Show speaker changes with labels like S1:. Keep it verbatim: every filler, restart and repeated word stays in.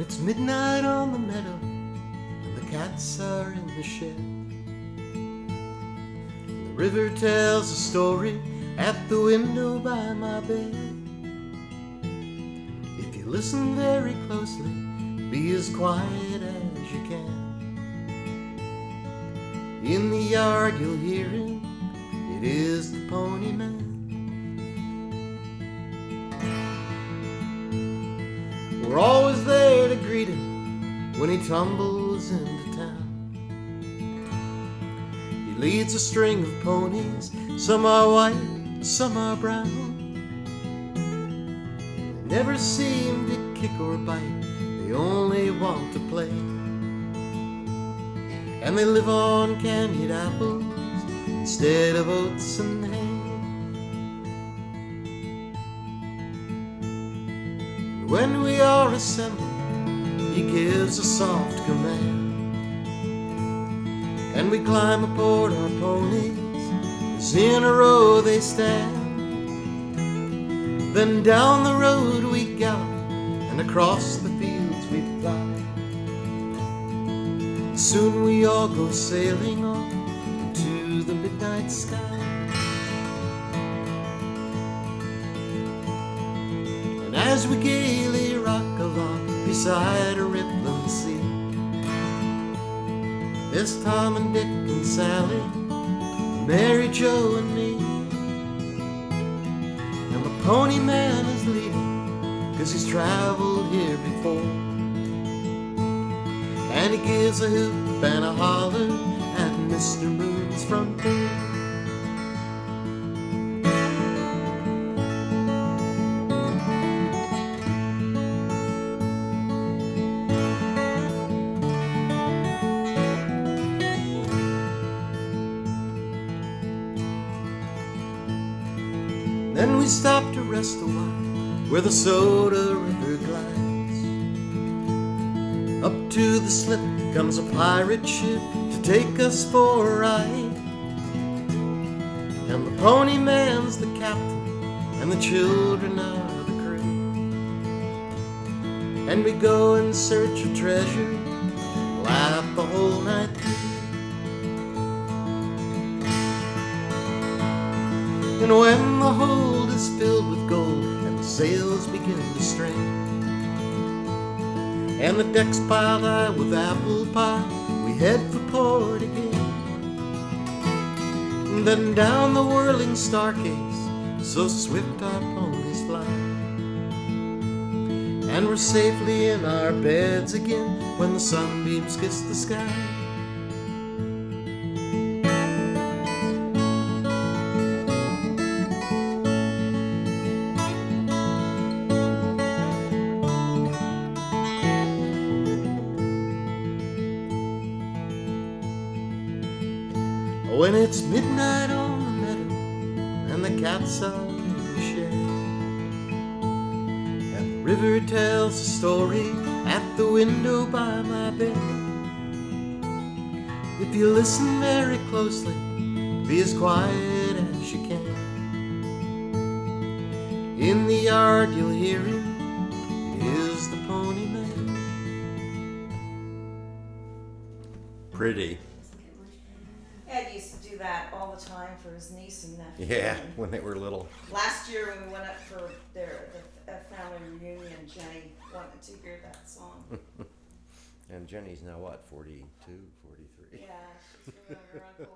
S1: It's midnight on the meadow, and the cats are in the shed. The river tells a story at the window by my bed. If you listen very closely, be as quiet as you can. In the yard you'll hear him, it is the Pony Man. We're always there to greet him when he tumbles into town. He leads a string of ponies, some are white, some are brown. They never seem to kick or bite, they only want to play. And they live on candied apples instead of oats and hay. When we are assembled, he gives a soft command, and we climb aboard our ponies as in a row they stand. Then down the road we gallop, and across the fields we fly. Soon we all go sailing off into the midnight sky. And as we gaily rock along beside a rippling sea, there's Tom and Dick and Sally, Mary Jo and me. And the Pony Man is leading, 'cause he's traveled here before. And he gives a hoop and a holler at Mister Moon's front door. Then we stop to rest a while where the Soda River glides. Up to the slip comes a pirate ship to take us for a ride. And the Pony Man's the captain, and the children are the crew. And we go in search of treasure, laugh the whole night through. And when the hold is filled with gold and the sails begin to strain, and the deck's piled high with apple pie, we head for port again. And then down the whirling stargaze, so swift our ponies fly. And we're safely in our beds again when the sunbeams kiss the sky. When it's midnight on the meadow and the cats are in the shed, and the river tells a story at the window by my bed. If you listen very closely, be as quiet as you can. In the yard you'll hear him, it is the Pony Man.
S2: Pretty.
S3: Ed used to do that all the time for his niece and nephew.
S2: Yeah, when they were little.
S3: Last year when we went up for their the, uh, family reunion, Jenny wanted to hear that song.
S2: And Jenny's now what, forty-two, forty-three?
S3: Yeah, she's really her uncle.